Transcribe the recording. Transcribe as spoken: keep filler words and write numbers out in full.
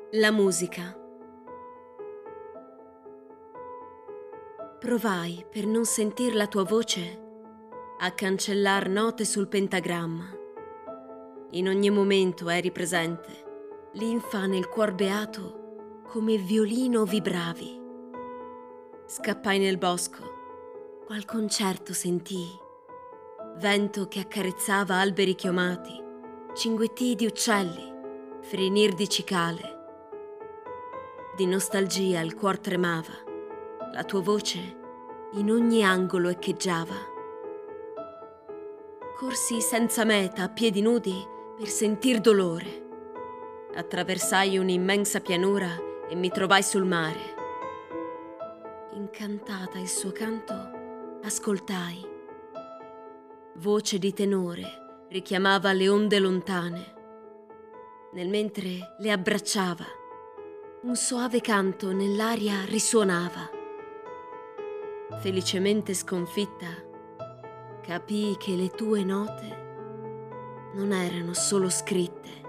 La musica. Provai, per non sentir la tua voce, a cancellar note sul pentagramma. In ogni momento eri presente, linfa nel cuor beato, come violino vibravi. Scappai nel bosco, qual concerto sentii, vento che accarezzava alberi chiomati, cinguettii di uccelli, frinir di cicale. Di nostalgia il cuor tremava, la tua voce in ogni angolo echeggiava. Corsi senza meta a piedi nudi per sentir dolore. Attraversai un'immensa pianura e mi trovai sul mare. Incantata il suo canto, ascoltai. Voce di tenore richiamava le onde lontane. Nel mentre le abbracciava, un soave canto nell'aria risuonava. Felicemente sconfitta, capii che le tue note non erano solo scritte,